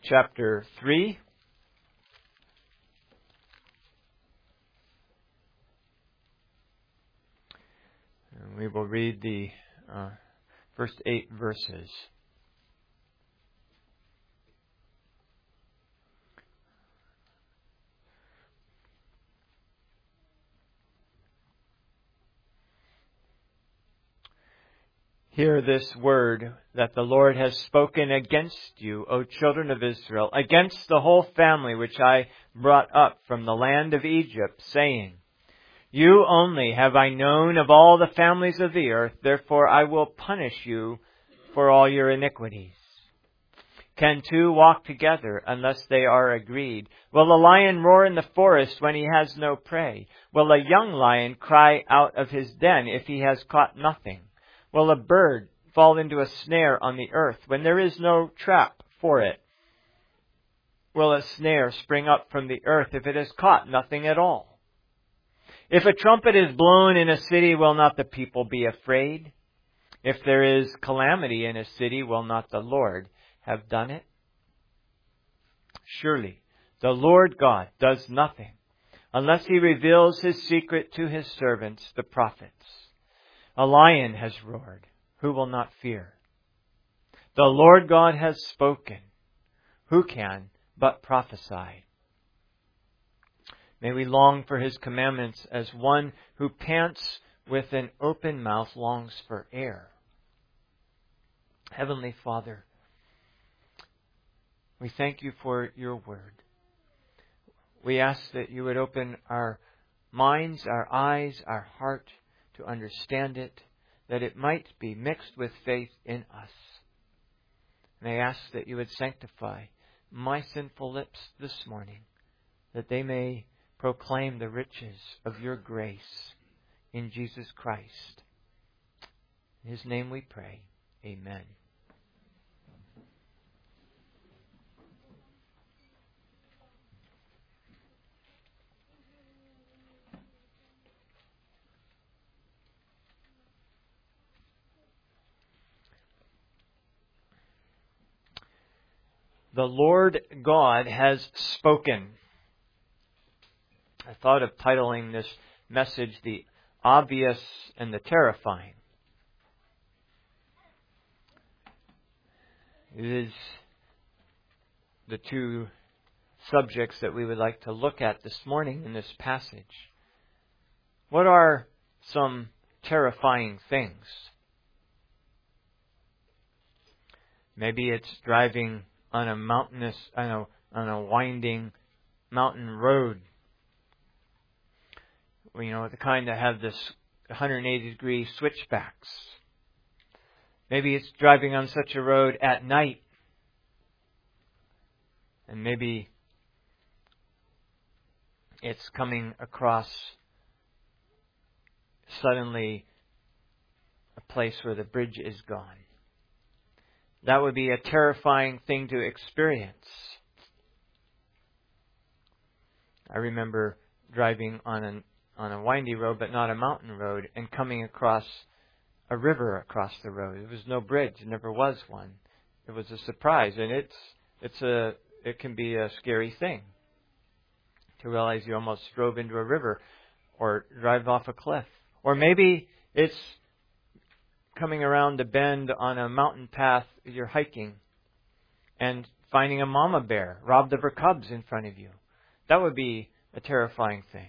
chapter 3. And we will read the first 8 verses. Hear this word that the Lord has spoken against you, O children of Israel, against the whole family which I brought up from the land of Egypt, saying, You only have I known of all the families of the earth, therefore I will punish you for all your iniquities. Can two walk together unless they are agreed? Will a lion roar in the forest when he has no prey? Will a young lion cry out of his den if he has caught nothing? Will a bird fall into a snare on the earth when there is no trap for it? Will a snare spring up from the earth if it has caught nothing at all? If a trumpet is blown in a city, will not the people be afraid? If there is calamity in a city, will not the Lord have done it? Surely the Lord God does nothing unless He reveals His secret to His servants, the prophets. A lion has roared. Who will not fear? The Lord God has spoken. Who can but prophesy? May we long for His commandments as one who pants with an open mouth longs for air. Heavenly Father, we thank You for Your word. We ask that You would open our minds, our eyes, our heart, to understand it, that it might be mixed with faith in us. And I ask that You would sanctify my sinful lips this morning, that they may proclaim the riches of Your grace in Jesus Christ. In His name we pray. Amen. The Lord God has spoken. I thought of titling this message, The Obvious and the Terrifying. It is the two subjects that we would like to look at this morning in this passage. What are some terrifying things? Maybe it's driving on a winding mountain road. You know, the kind that have this 180-degree switchbacks. Maybe it's driving on such a road at night. And maybe it's coming across suddenly a place where the bridge is gone. That would be a terrifying thing to experience. I remember driving on a windy road, but not a mountain road, and coming across a river across the road. There was no bridge. There never was one. It was a surprise, and it can be a scary thing to realize you almost drove into a river or drive off a cliff. Or maybe it's coming around a bend on a mountain path you're hiking and finding a mama bear robbed of her cubs in front of you. That would be a terrifying thing.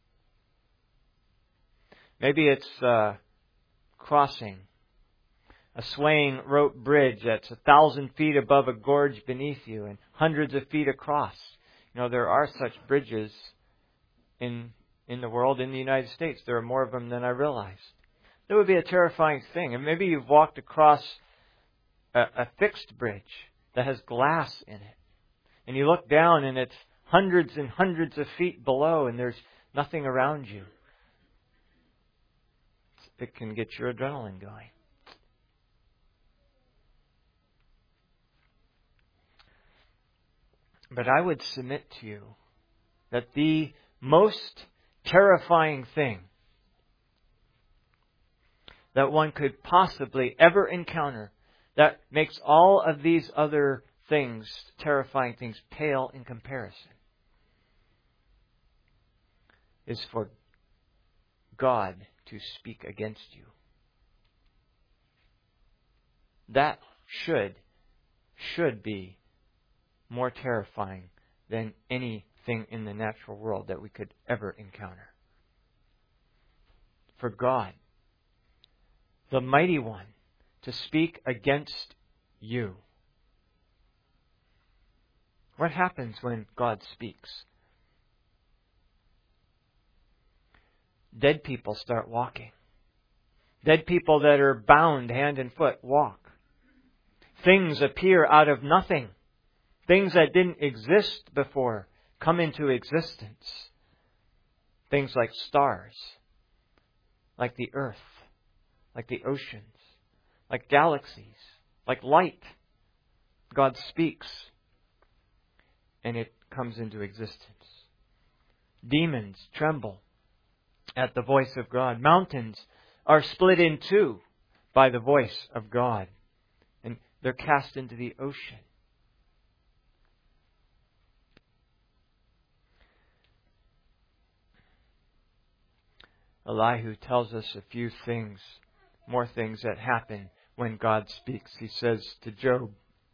Maybe it's crossing a swaying rope bridge that's 1,000 feet above a gorge beneath you and hundreds of feet across. You know, there are such bridges in the world, in the United States. There are more of them than I realized. That would be a terrifying thing. And maybe you've walked across a fixed bridge that has glass in it. And you look down and it's hundreds and hundreds of feet below and there's nothing around you. It can get your adrenaline going. But I would submit to you that the most terrifying thing that one could possibly ever encounter, that makes all of these other things, terrifying things, pale in comparison, is for God to speak against you. That should be more terrifying than anything in the natural world that we could ever encounter. For God, the Mighty One, to speak against you. What happens when God speaks? Dead people start walking. Dead people that are bound hand and foot walk. Things appear out of nothing. Things that didn't exist before come into existence. Things like stars, like the earth, like the oceans, like galaxies, like light. God speaks, and it comes into existence. Demons tremble at the voice of God. Mountains are split in two by the voice of God, and they're cast into the ocean. Elihu tells us a few things, more things that happen when God speaks. He says to Job,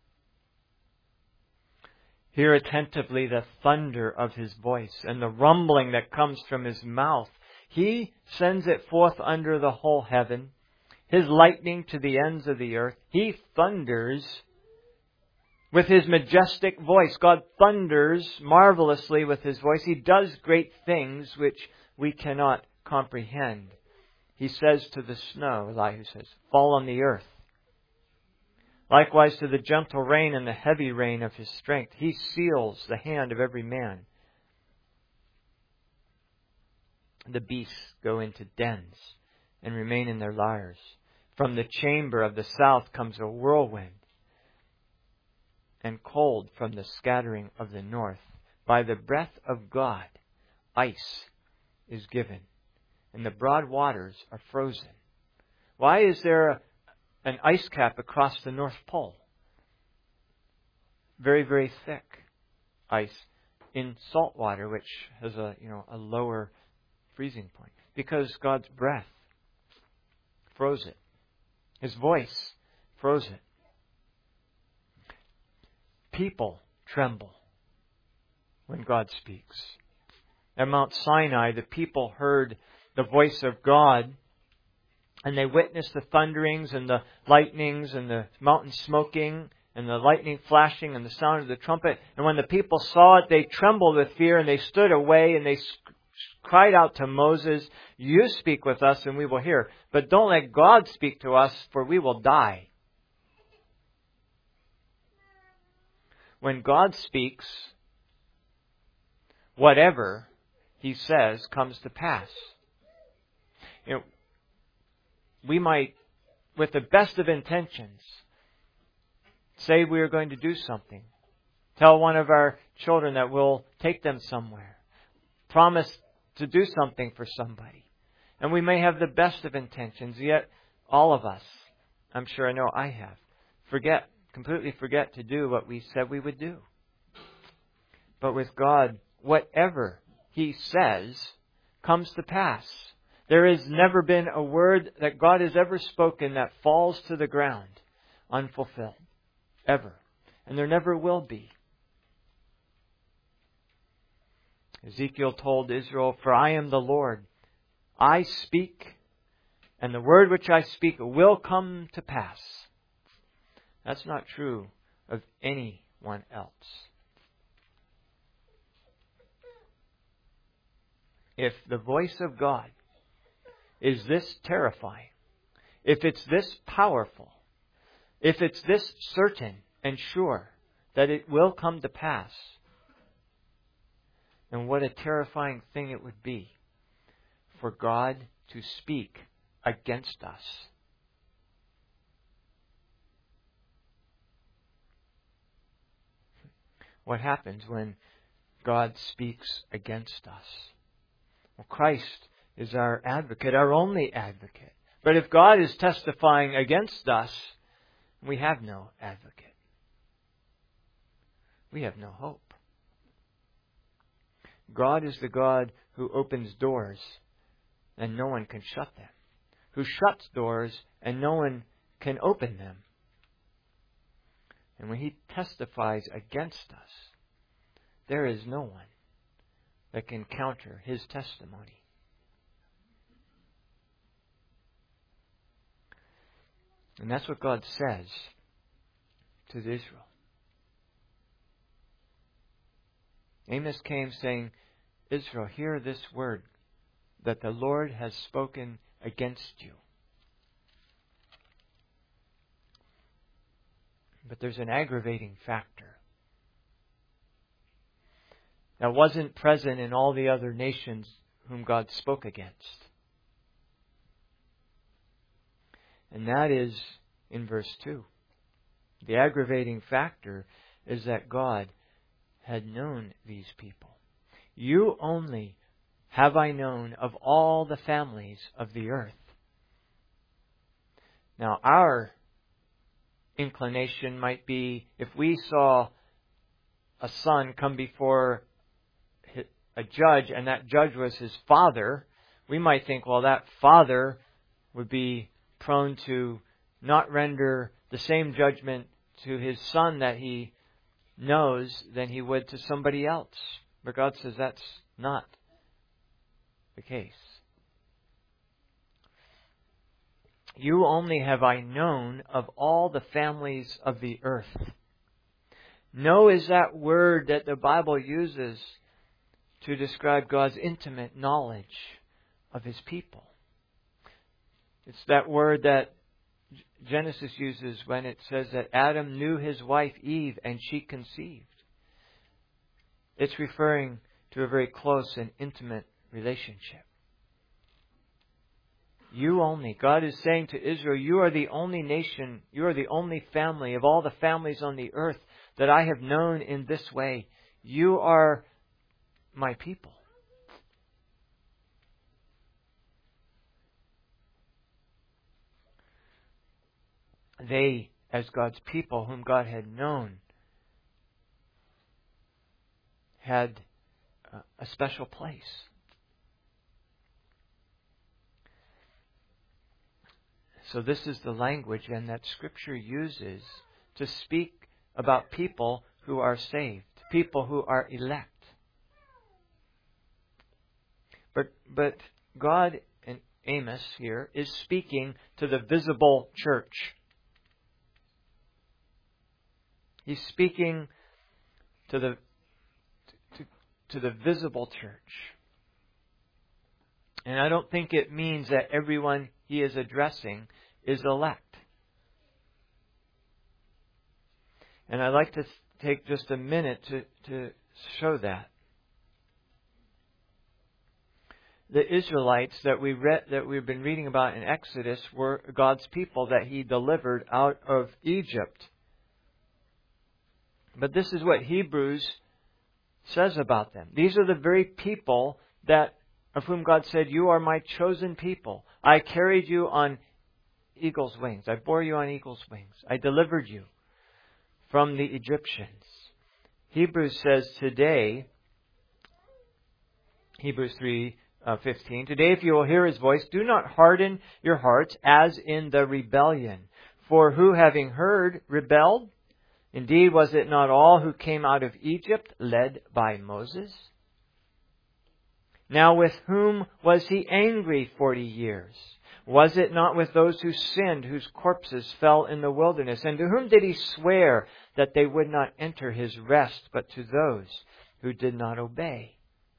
"Hear attentively the thunder of His voice and the rumbling that comes from His mouth. He sends it forth under the whole heaven, His lightning to the ends of the earth. He thunders with His majestic voice." God thunders marvelously with His voice. He does great things which we cannot comprehend. He says to the snow, Elihu says, "Fall on the earth." Likewise to the gentle rain and the heavy rain of His strength. He seals the hand of every man. The beasts go into dens and remain in their lairs. From the chamber of the south comes a whirlwind, and cold from the scattering of the north. By the breath of God, ice is given, and the broad waters are frozen. Why is there an ice cap across the North Pole? Very, very thick ice in salt water, which has a lower freezing point. Because God's breath froze it. His voice froze it. People tremble when God speaks. At Mount Sinai, the people heard the voice of God, and they witnessed the thunderings and the lightnings and the mountain smoking and the lightning flashing and the sound of the trumpet. And when the people saw it, they trembled with fear, and they stood away, and they cried out to Moses, "You speak with us and we will hear, but don't let God speak to us, for we will die." When God speaks, whatever He says comes to pass. We might, with the best of intentions, say we are going to do something. Tell one of our children that we'll take them somewhere. Promise to do something for somebody. And we may have the best of intentions, yet all of us, I'm sure I know I have, completely forget to do what we said we would do. But with God, whatever He says comes to pass. There has never been a word that God has ever spoken that falls to the ground unfulfilled. Ever. And there never will be. Ezekiel told Israel, "For I am the Lord. I speak, and the word which I speak will come to pass." That's not true of anyone else. If the voice of God is this terrifying, if it's this powerful, if it's this certain and sure that it will come to pass, then what a terrifying thing it would be for God to speak against us. What happens when God speaks against us? Well, Christ is our advocate, our only advocate. But if God is testifying against us, we have no advocate. we have no hope. God is the God who opens doors and no one can shut them, who shuts doors and no one can open them. And when He testifies against us, there is no one that can counter His testimony. And that's what God says to Israel. Amos came saying, Israel, hear this word that the Lord has spoken against you. But there's an aggravating factor that wasn't present in all the other nations whom God spoke against. And that is in verse 2. The aggravating factor is that God had known these people. You only have I known of all the families of the earth. Now, our inclination might be, if we saw a son come before a judge and that judge was his father, we might think, well, that father would be prone to not render the same judgment to his son that he knows than he would to somebody else. But God says that's not the case. You only have I known of all the families of the earth. Know is that word that the Bible uses to describe God's intimate knowledge of His people. It's that word that Genesis uses when it says that Adam knew his wife Eve and she conceived. It's referring to a very close and intimate relationship. You only, God is saying to Israel, you are the only nation, you are the only family of all the families on the earth that I have known in this way. You are my people. They, as God's people whom God had known, had a special place. So this is the language and that Scripture uses to speak about people who are saved, people who are elect. But God in Amos here is speaking to the visible church. He's speaking to the visible church. And I don't think it means that everyone he is addressing is elect. And I'd like to take just a minute to show that. The Israelites that we've been reading about in Exodus were God's people that He delivered out of Egypt. But this is what Hebrews says about them. These are the very people of whom God said, you are my chosen people. I carried you on eagle's wings. I bore you on eagle's wings. I delivered you from the Egyptians. Hebrews says today, Hebrews 3:15, today if you will hear His voice, do not harden your hearts as in the rebellion. For who having heard rebelled? Indeed, was it not all who came out of Egypt led by Moses? Now with whom was He angry 40 years? Was it not with those who sinned, whose corpses fell in the wilderness? And to whom did He swear that they would not enter His rest, but to those who did not obey?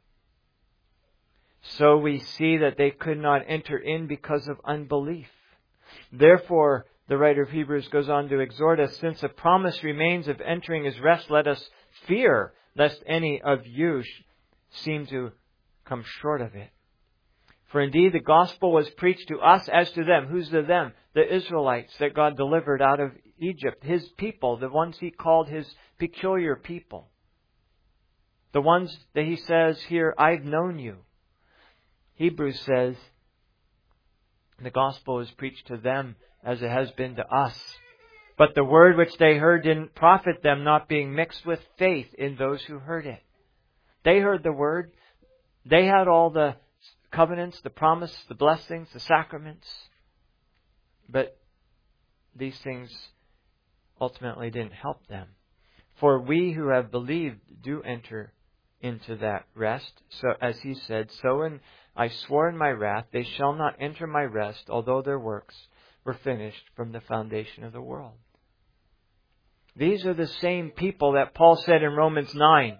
So we see that they could not enter in because of unbelief. Therefore, the writer of Hebrews goes on to exhort us, since a promise remains of entering His rest, let us fear lest any of you seem to come short of it. For indeed the gospel was preached to us as to them. Who's the them? The Israelites that God delivered out of Egypt. His people, the ones He called His peculiar people. The ones that He says here, I've known you. Hebrews says the gospel is preached to them as it has been to us. But the word which they heard didn't profit them, not being mixed with faith in those who heard it. They heard the word. They had all the covenants, the promise, the blessings, the sacraments. But these things ultimately didn't help them. For we who have believed do enter into that rest. So, as he said, I swore in my wrath, they shall not enter my rest, although their works were finished from the foundation of the world. These are the same people that Paul said in Romans 9.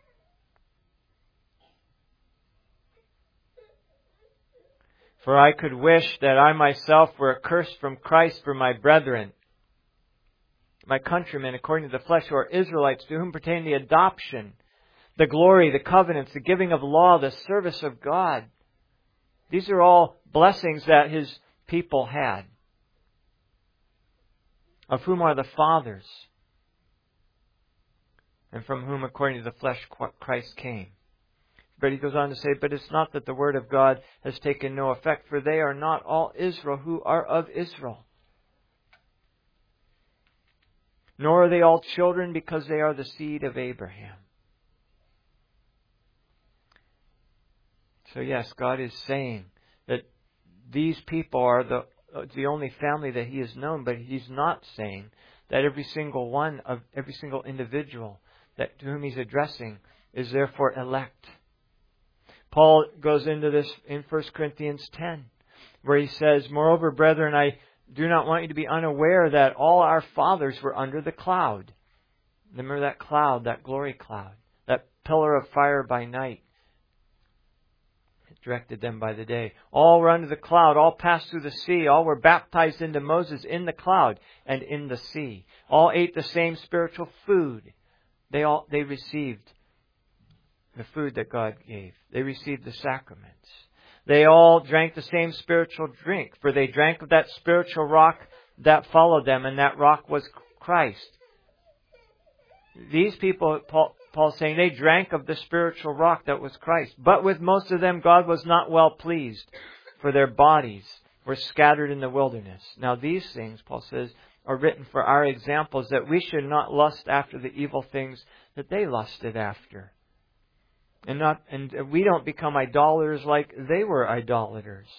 For I could wish that I myself were accursed from Christ for my brethren, my countrymen according to the flesh, who are Israelites, to whom pertain the adoption, the glory, the covenants, the giving of law, the service of God. These are all blessings that his people had, of whom are the fathers, and from whom according to the flesh Christ came. But he goes on to say, but it's not that the word of God has taken no effect, for they are not all Israel who are of Israel. Nor are they all children, because they are the seed of Abraham. So yes, God is saying that these people are the only family that He has known, but He's not saying that every single individual to whom He's addressing is therefore elect. Paul goes into this in 1 Corinthians 10, where he says, moreover, brethren, I do not want you to be unaware that all our fathers were under the cloud. Remember that cloud, that glory cloud, that pillar of fire by night. It directed them by the day. All were under the cloud, all passed through the sea, all were baptized into Moses in the cloud and in the sea. All ate the same spiritual food. They received the food that God gave. They received the sacraments. They all drank the same spiritual drink, for they drank of that spiritual rock that followed them, and that rock was Christ. These people, Paul's saying, they drank of the spiritual rock that was Christ. But with most of them, God was not well pleased, for their bodies were scattered in the wilderness. Now these things, Paul says, are written for our examples, that we should not lust after the evil things that they lusted after. And we don't become idolaters like they were idolaters,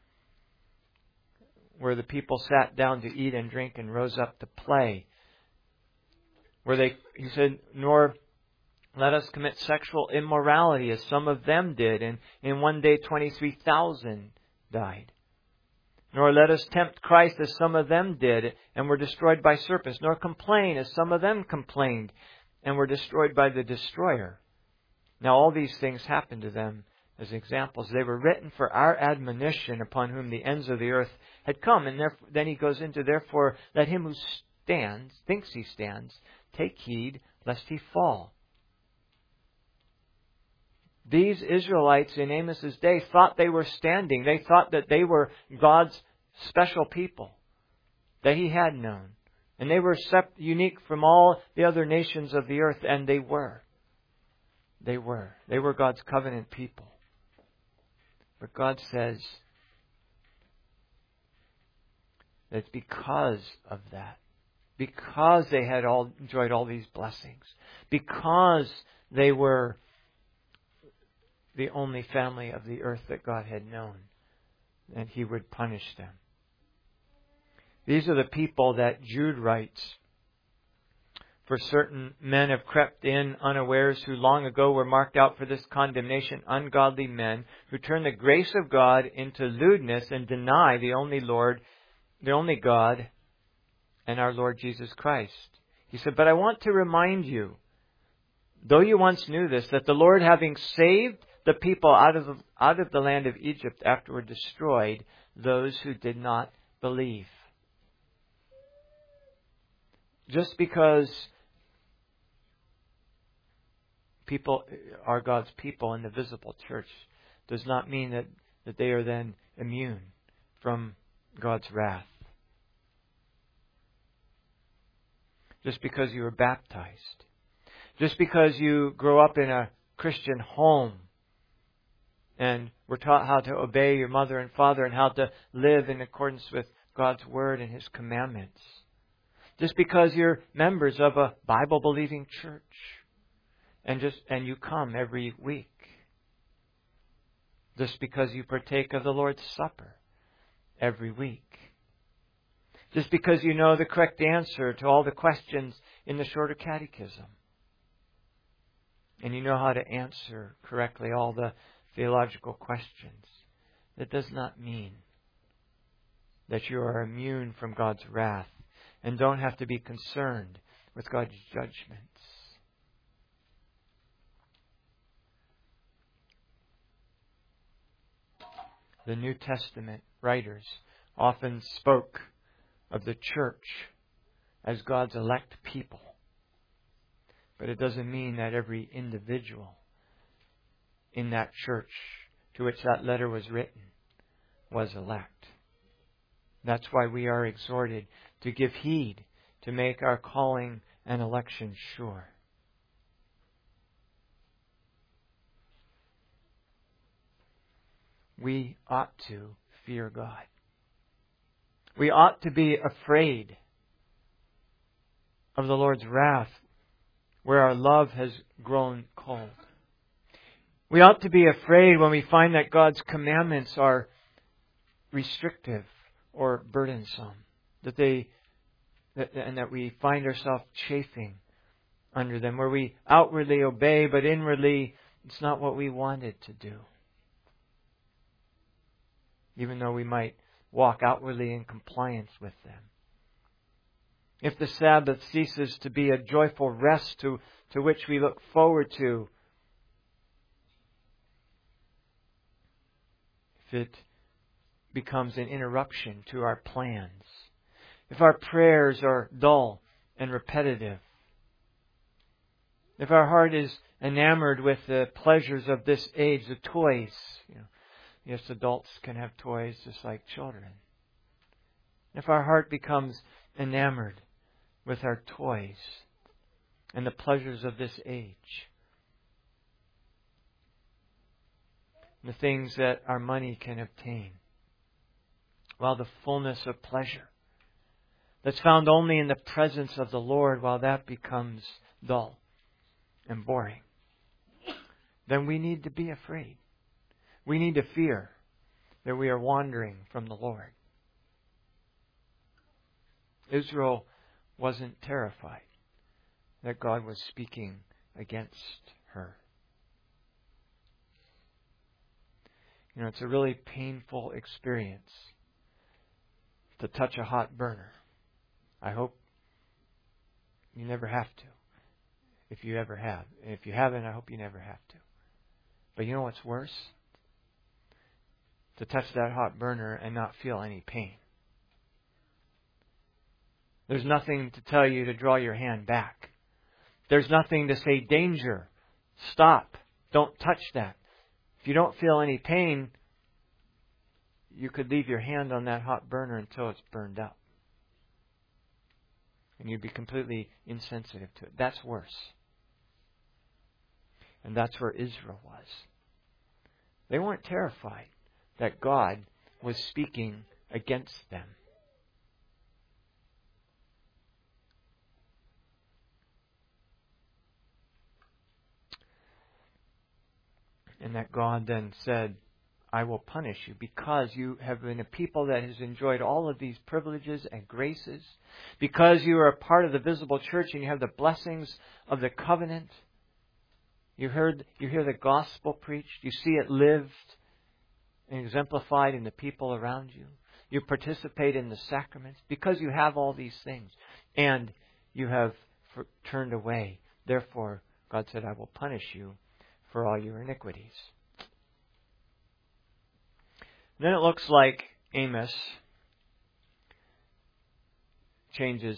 where the people sat down to eat and drink and rose up to play. He said, nor let us commit sexual immorality as some of them did, and in one day 23,000 died. Nor let us tempt Christ as some of them did and were destroyed by serpents, nor complain as some of them complained and were destroyed by the destroyer. Now all these things happened to them as examples. They were written for our admonition, upon whom the ends of the earth had come. And then he goes into, therefore, let him who thinks he stands, take heed lest he fall. These Israelites in Amos's day thought they were standing. They thought that they were God's special people that He had known. And they were unique from all the other nations of the earth, and they were. They were God's covenant people. But God says that it's because of that, because they had enjoyed all these blessings, because they were the only family of the earth that God had known, and He would punish them. These are the people that Jude writes, for certain men have crept in unawares, who long ago were marked out for this condemnation, ungodly men, who turn the grace of God into lewdness and deny the only Lord, the only God, and our Lord Jesus Christ. He said, but I want to remind you, though you once knew this, that the Lord, having saved the people out of the land of Egypt, afterward destroyed those who did not believe. Just because people are God's people in the visible church does not mean that they are then immune from God's wrath. Just because you were baptized, just because you grow up in a Christian home and were taught how to obey your mother and father and how to live in accordance with God's Word and His commandments. Just because you're members of a Bible-believing church and you come every week. Just because you partake of the Lord's Supper every week. Just because you know the correct answer to all the questions in the Shorter Catechism. And you know how to answer correctly all the theological questions. That does not mean that you are immune from God's wrath and don't have to be concerned with God's judgments. The New Testament writers often spoke of the church as God's elect people. But it doesn't mean that every individual in that church to which that letter was written was elect. That's why we are exhorted to give heed to make our calling and election sure. We ought to fear God. We ought to be afraid of the Lord's wrath where our love has grown cold. We ought to be afraid when we find that God's commandments are restrictive or burdensome, and that we find ourselves chafing under them, where we outwardly obey, but inwardly it's not what we wanted to do. Even though we might walk outwardly in compliance with them. If the Sabbath ceases to be a joyful rest to which we look forward to, if it becomes an interruption to our plans, if our prayers are dull and repetitive, if our heart is enamored with the pleasures of this age, the toys, yes, adults can have toys just like children. If our heart becomes enamored with our toys and the pleasures of this age, the things that our money can obtain, while the fullness of pleasure that's found only in the presence of the Lord, while that becomes dull and boring, then we need to be afraid. We need to fear that we are wandering from the Lord. Israel wasn't terrified that God was speaking against her. It's a really painful experience to touch a hot burner. I hope you never have to, if you ever have. And if you haven't, I hope you never have to. But you know what's worse? To touch that hot burner and not feel any pain. There's nothing to tell you to draw your hand back. There's nothing to say, danger, stop, don't touch that. If you don't feel any pain, you could leave your hand on that hot burner until it's burned up. And you'd be completely insensitive to it. That's worse. And that's where Israel was. They weren't terrified that God was speaking against them. And that God then said, I will punish you because you have been a people that has enjoyed all of these privileges and graces, because you are a part of the visible church and you have the blessings of the covenant. You hear the gospel preached. You see it lived and exemplified in the people around you. You participate in the sacraments because you have all these things. And you have turned away. Therefore, God said, I will punish you for all your iniquities. And then it looks like Amos changes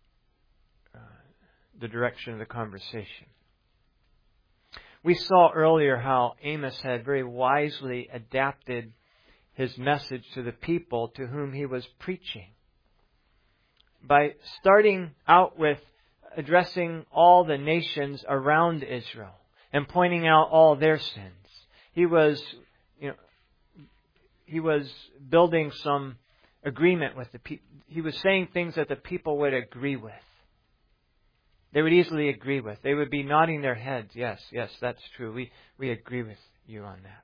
the direction of the conversation. We saw earlier how Amos had very wisely adapted his message to the people to whom he was preaching. By starting out with addressing all the nations around Israel and pointing out all their sins. He was building some agreement with the people. He was saying things that the people would agree with. They would easily agree with. They would be nodding their heads. Yes, that's true. We agree with you on that.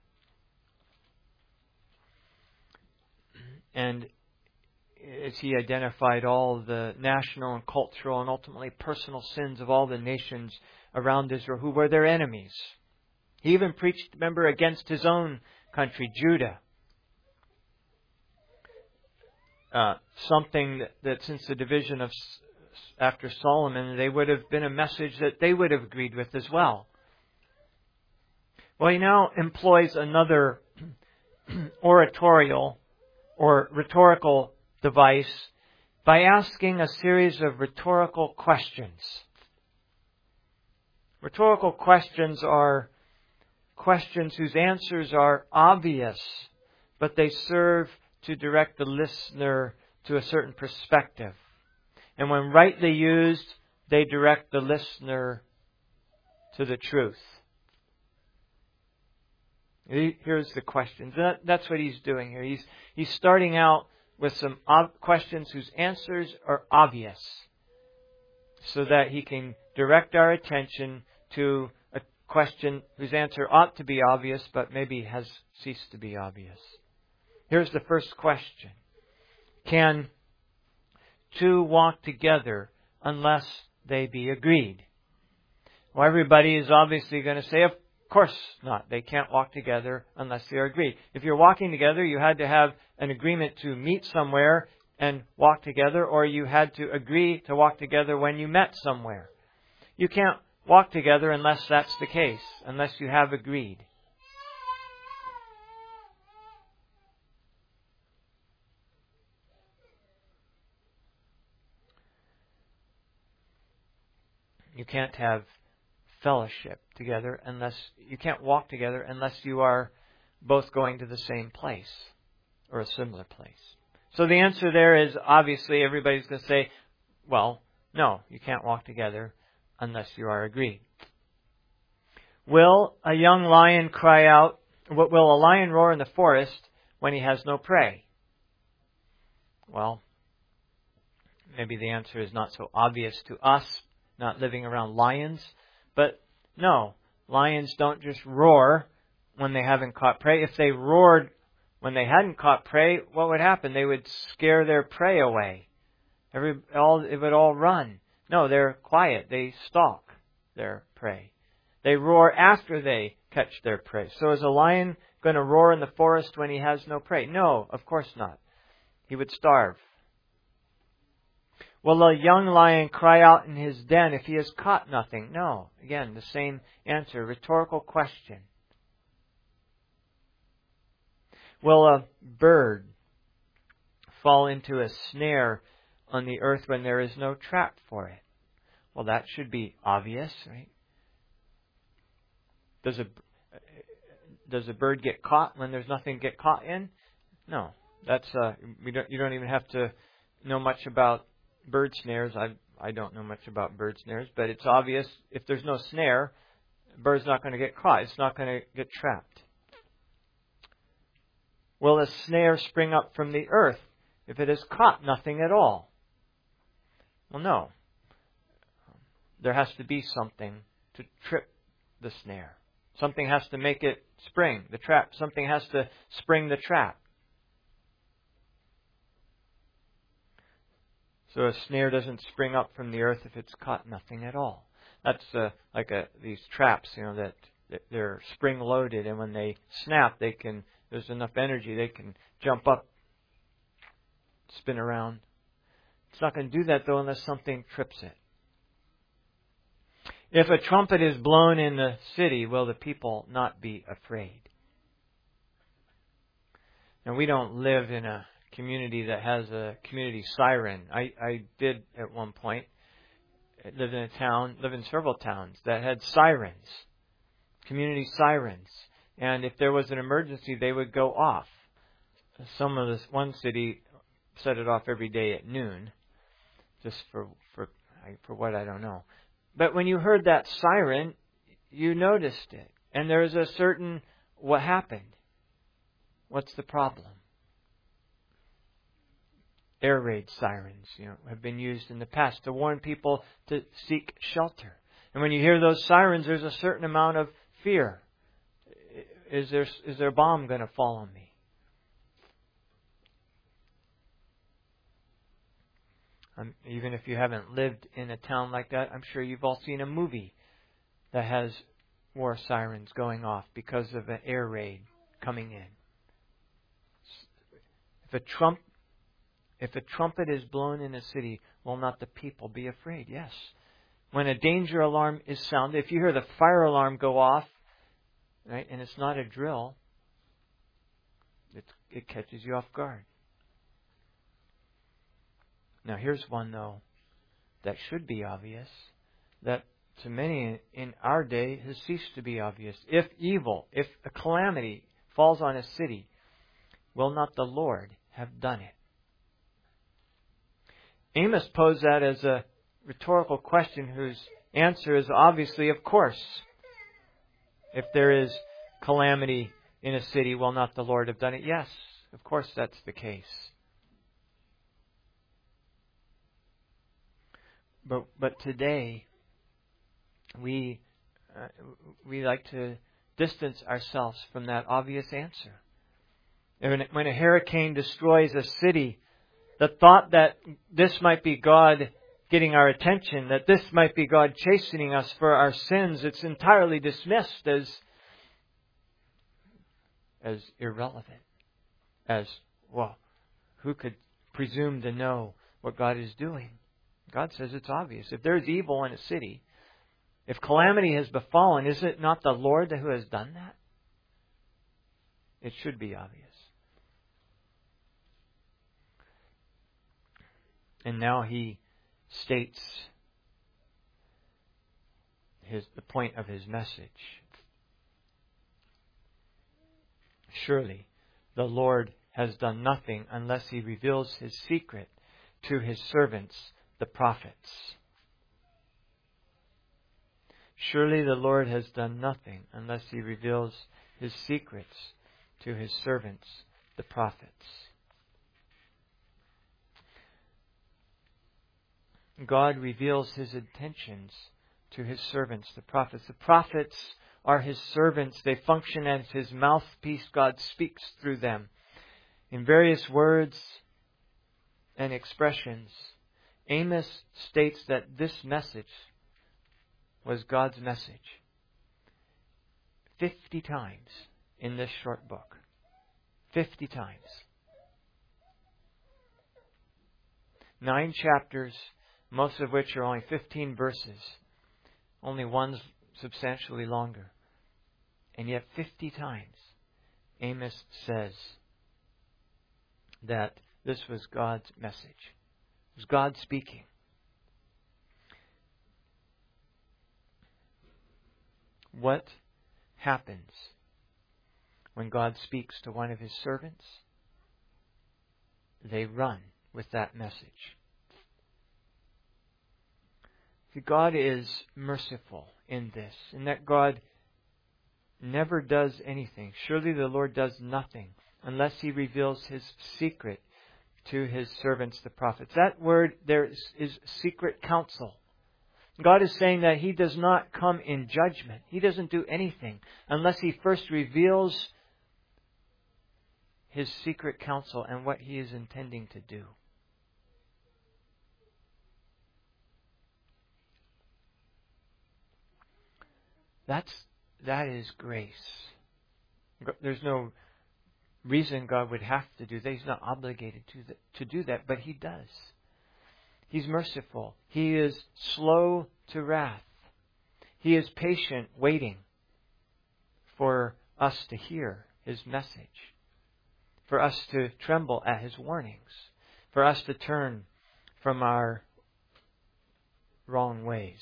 And as he identified all the national and cultural and ultimately personal sins of all the nations around Israel who were their enemies. He even preached, remember, against his own country, Judah. Something that since the division of after Solomon, they would have been a message that they would have agreed with as well. Well, he now employs another oratorial or rhetorical device by asking a series of rhetorical questions. Rhetorical questions are questions whose answers are obvious, but they serve to direct the listener to a certain perspective. And when rightly used, they direct the listener to the truth. Here's the questions. That's what he's doing here. He's starting out with some questions whose answers are obvious, so that he can direct our attention to a question whose answer ought to be obvious, but maybe has ceased to be obvious. Here's the first question. Can two walk together unless they be agreed? Well, everybody is obviously going to say, of course not. They can't walk together unless they are agreed. If you're walking together, you had to have an agreement to meet somewhere and walk together, or you had to agree to walk together when you met somewhere. You can't walk together unless that's the case, unless you have agreed. You can't have fellowship together you can't walk together unless you are both going to the same place or a similar place. So the answer there is obviously everybody's going to say, well, no, you can't walk together unless you are agreed. Will a young lion cry out? Will a lion roar in the forest when he has no prey? Well, maybe the answer is not so obvious to us, not living around lions. But no, lions don't just roar when they haven't caught prey. If they roared when they hadn't caught prey, what would happen? They would scare their prey away. It would all run. No, they're quiet. They stalk their prey. They roar after they catch their prey. So is a lion going to roar in the forest when he has no prey? No, of course not. He would starve. Will a young lion cry out in his den if he has caught nothing? No. Again, the same answer. Rhetorical question. Will a bird fall into a snare on the earth when there is no trap for it? Well, that should be obvious, right? Does a bird get caught when there's nothing to get caught in? No. That's you don't even have to know much about bird snares. I don't know much about bird snares, but it's obvious if there's no snare, the bird's not going to get caught. It's not going to get trapped. Will a snare spring up from the earth if it has caught nothing at all? Well, no. There has to be something to trip the snare. Something has to make it spring the trap. Something has to spring the trap. So a snare doesn't spring up from the earth if it's caught nothing at all. That's these traps, that they're spring loaded, and when they snap, there's enough energy they can jump up, spin around. It's not going to do that though unless something trips it. If a trumpet is blown in the city, will the people not be afraid? Now, we don't live in a community that has a community siren. I did at one point. I lived in several towns that had sirens, community sirens. And if there was an emergency, they would go off. One city set it off every day at noon, just for what I don't know. But when you heard that siren, you noticed it. And there's a certain, what happened? What's the problem? Air raid sirens, have been used in the past to warn people to seek shelter. And when you hear those sirens, there's a certain amount of fear. Is there a bomb going to fall on me? Even if you haven't lived in a town like that, I'm sure you've all seen a movie that has war sirens going off because of an air raid coming in. If a trumpet is blown in a city, will not the people be afraid? Yes. When a danger alarm is sounded, if you hear the fire alarm go off, right, and it's not a drill, it catches you off guard. Now here's one, though, that should be obvious, that to many in our day has ceased to be obvious. If a calamity falls on a city, will not the Lord have done it? Amos posed that as a rhetorical question whose answer is obviously, of course. If there is calamity in a city, will not the Lord have done it? Yes, of course that's the case. But today, we like to distance ourselves from that obvious answer. When a hurricane destroys a city, the thought that this might be God getting our attention, that this might be God chastening us for our sins, it's entirely dismissed as irrelevant. As, well, who could presume to know what God is doing? God says it's obvious. If there's evil in a city, if calamity has befallen, is it not the Lord who has done that? It should be obvious. And now he states the point of his message. Surely the Lord has done nothing unless he reveals his secret to his servants, the prophets. Surely the Lord has done nothing unless he reveals his secrets to his servants, the prophets. God reveals his intentions to his servants, the prophets. The prophets are his servants. They function as his mouthpiece. God speaks through them in various words and expressions. Amos states that this message was God's message 50 times in this short book. 50 times. 9 chapters, most of which are only 15 verses. Only one's substantially longer. And yet 50 times Amos says that this was God's message. It was God speaking. What happens when God speaks to one of his servants? They run with that message. See, God is merciful in this, in that God never does anything. Surely the Lord does nothing unless he reveals his secret to his servants, the prophets. That word there is secret counsel. God is saying that he does not come in judgment. He doesn't do anything unless he first reveals his secret counsel and what he is intending to do. That is grace. There's no reason God would have to do that. He's not obligated to do that, but he does. He's merciful. He is slow to wrath. He is patient, waiting for us to hear his message, for us to tremble at his warnings, for us to turn from our wrong ways.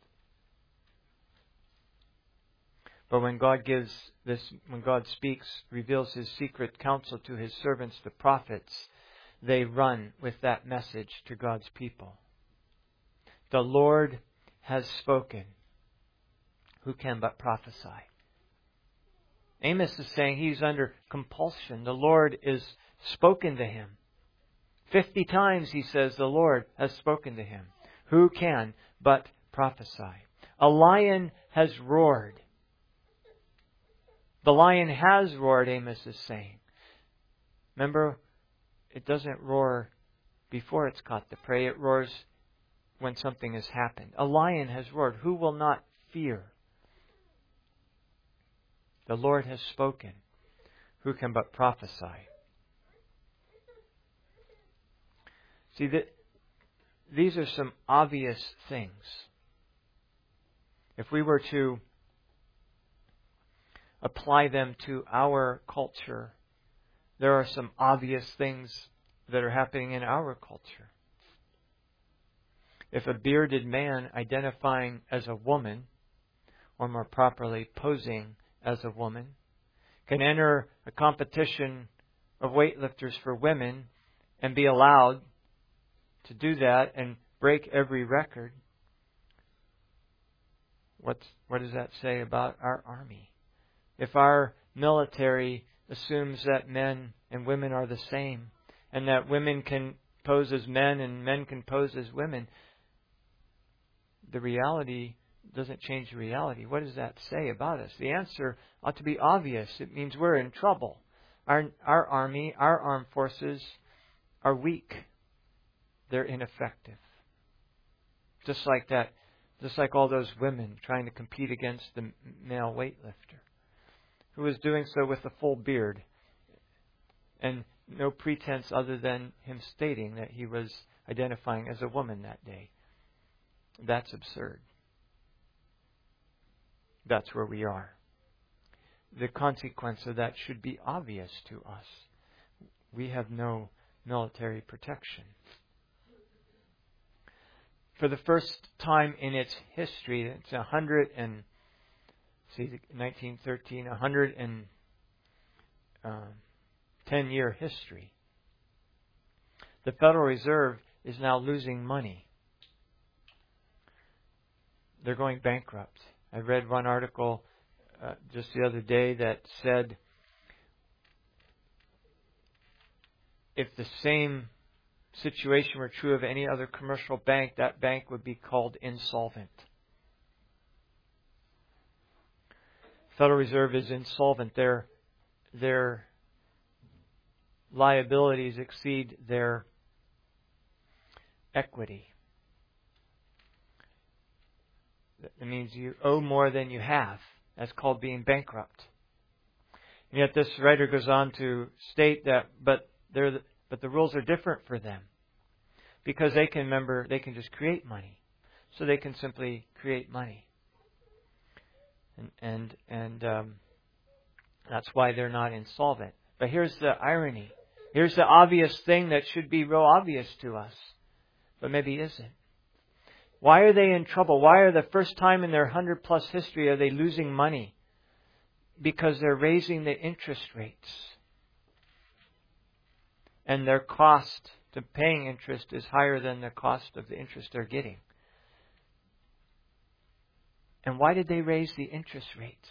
But when God speaks, reveals his secret counsel to his servants, the prophets, they run with that message to God's people. The Lord has spoken. Who can but prophesy? Amos is saying he's under compulsion. The Lord is spoken to him 50 times he says the Lord has spoken to him. Who can but prophesy? A lion has roared. The lion has roared, Amos is saying. Remember, it doesn't roar before it's caught the prey. It roars when something has happened. A lion has roared. Who will not fear? The Lord has spoken. Who can but prophesy? See, these are some obvious things. If we were to apply them to our culture, there are some obvious things that are happening in our culture. If a bearded man identifying as a woman, or more properly posing as a woman, can enter a competition of weightlifters for women and be allowed to do that and break every record, what does that say about our army? If our military assumes that men and women are the same, and that women can pose as men and men can pose as women, the reality doesn't change the reality. What does that say about us? The answer ought to be obvious. It means we're in trouble. Our army, our armed forces are weak. They're ineffective. Just like that. Just like all those women trying to compete against the male weightlifter, who was doing so with a full beard and no pretense other than him stating that he was identifying as a woman that day. That's absurd. That's where we are. The consequence of that should be obvious to us. We have no military protection. For the first time in its history, it's 1913, 110-year history. The Federal Reserve is now losing money. They're going bankrupt. I read one article just the other day that said if the same situation were true of any other commercial bank, that bank would be called insolvent. Federal Reserve is insolvent. Their liabilities exceed their equity. That means you owe more than you have. That's called being bankrupt. And yet this writer goes on to state that, but the rules are different for them, because they can just create money, so they can simply create money, and that's why they're not insolvent. But here's the irony. Here's the obvious thing that should be real obvious to us, but maybe isn't. Why are they in trouble? Why are the first time in their 100+ history are they losing money? Because they're raising the interest rates. And their cost to paying interest is higher than the cost of the interest they're getting. And why did they raise the interest rates?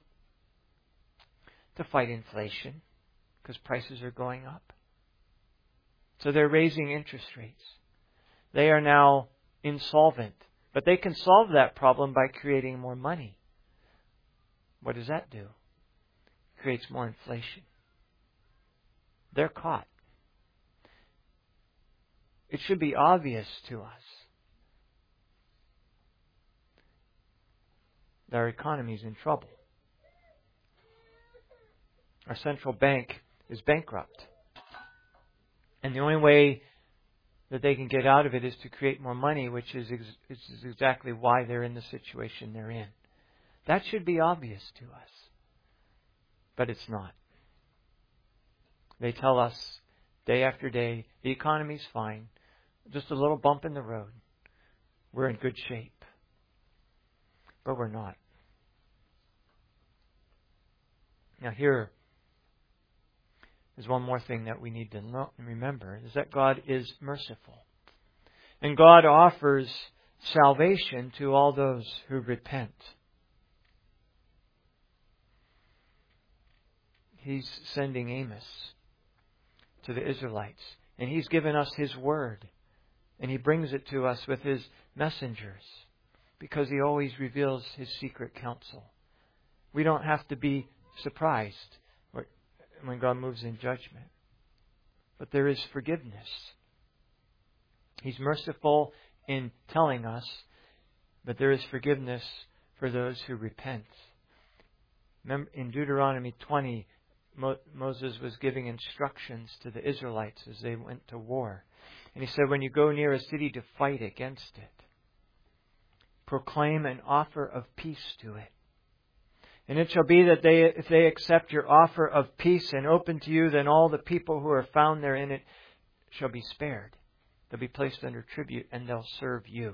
To fight inflation, because prices are going up. So they're raising interest rates. They are now insolvent. But they can solve that problem by creating more money. What does that do? It creates more inflation. They're caught. It should be obvious to us that our economy is in trouble. Our central bank is bankrupt. And the only way that they can get out of it is to create more money, which is exactly why they're in the situation they're in. That should be obvious to us. But it's not. They tell us day after day, the economy's fine. Just a little bump in the road. We're in good shape. But we're not. Now here is one more thing that we need to know and remember, is that God is merciful. And God offers salvation to all those who repent. He's sending Amos to the Israelites. And He's given us His Word. And He brings it to us with His messengers, because He always reveals His secret counsel. We don't have to be surprised when God moves in judgment. But there is forgiveness. He's merciful in telling us, but there is forgiveness for those who repent. Remember, in Deuteronomy 20, Moses was giving instructions to the Israelites as they went to war. And he said, when you go near a city to fight against it, proclaim an offer of peace to it. And it shall be that if they accept your offer of peace and open to you, then all the people who are found there in it shall be spared. They'll be placed under tribute, and they'll serve you.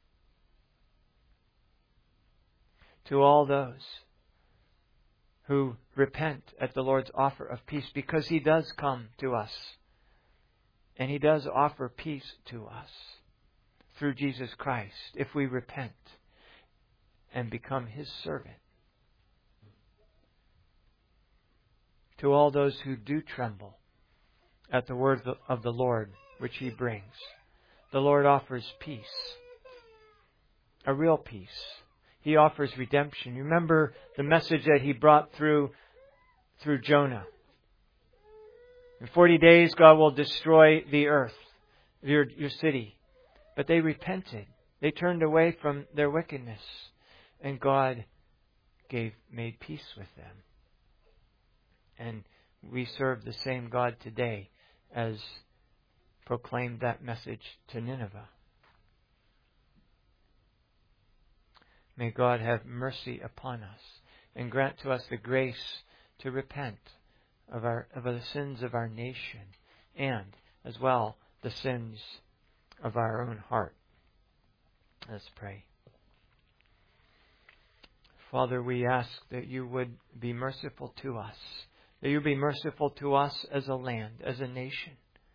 To all those who repent at the Lord's offer of peace, because He does come to us, and He does offer peace to us through Jesus Christ, if we repent and become His servant. To all those who do tremble at the word of the Lord which He brings, the Lord offers peace, a real peace. He offers redemption. You remember the message that He brought through Jonah. In 40 days, God will destroy the earth, your city. But they repented. They turned away from their wickedness. And God made peace with them. And we serve the same God today as proclaimed that message to Nineveh. May God have mercy upon us and grant to us the grace to repent of the sins of our nation, and as well the sins of our own heart. Let's pray. Father, we ask that You would be merciful to us, that You be merciful to us as a land, as a nation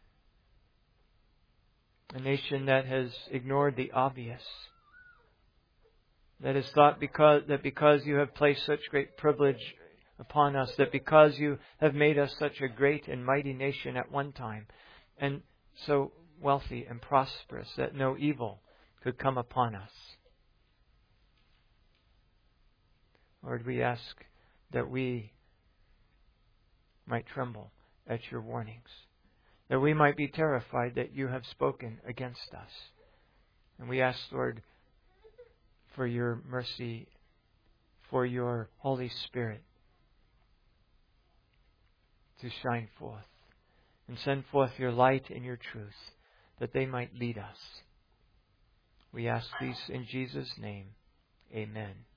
that has ignored the obvious, that has thought that because You have placed such great privilege upon us, that because You have made us such a great and mighty nation at one time, and so wealthy and prosperous, that no evil could come upon us. Lord, we ask that we might tremble at Your warnings, that we might be terrified that You have spoken against us. And we ask, Lord, for Your mercy, for Your Holy Spirit to shine forth and send forth Your light and Your truth, that they might lead us. We ask these in Jesus' name. Amen.